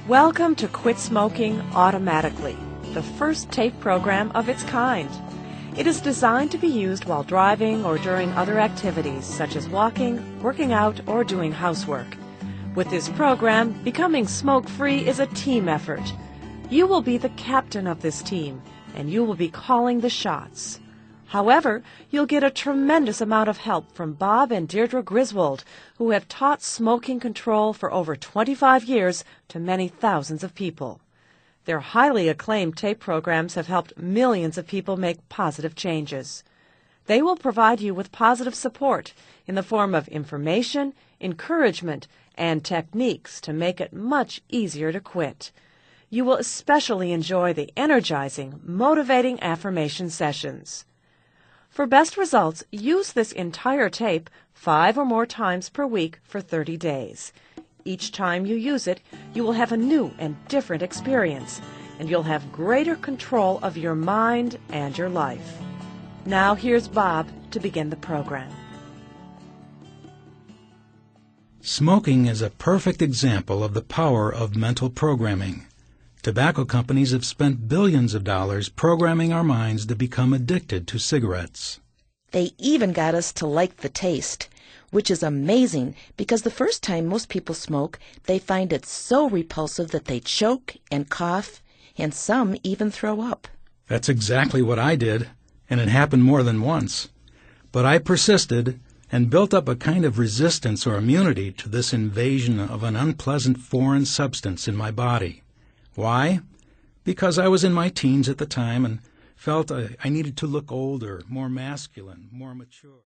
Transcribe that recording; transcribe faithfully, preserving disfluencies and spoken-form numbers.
Welcome to Quit Smoking Automatically, the first tape program of its kind. It is designed to be used while driving or during other activities such as walking, working out, or doing housework. With this program, becoming smoke-free is a team effort. You will be the captain of this team, and you will be calling the shots. However, you'll get a tremendous amount of help from Bob and Deirdre Griswold, who have taught smoking control for over twenty-five years to many thousands of people. Their highly acclaimed tape programs have helped millions of people make positive changes. They will provide you with positive support in the form of information, encouragement, and techniques to make it much easier to quit. You will especially enjoy the energizing, motivating affirmation sessions. For best results, use this entire tape five or more times per week for thirty days. Each time you use it, you will have a new and different experience, and you'll have greater control of your mind and your life. Now here's Bob to begin the program. Smoking is a perfect example of the power of mental programming. Tobacco companies have spent billions of dollars programming our minds to become addicted to cigarettes. They even got us to like the taste, which is amazing because the first time most people smoke, they find it so repulsive that they choke and cough, and some even throw up. That's exactly what I did, and it happened more than once. But I persisted and built up a kind of resistance or immunity to this invasion of an unpleasant foreign substance in my body. Why? Because I was in my teens at the time and felt I, I needed to look older, more masculine, more mature.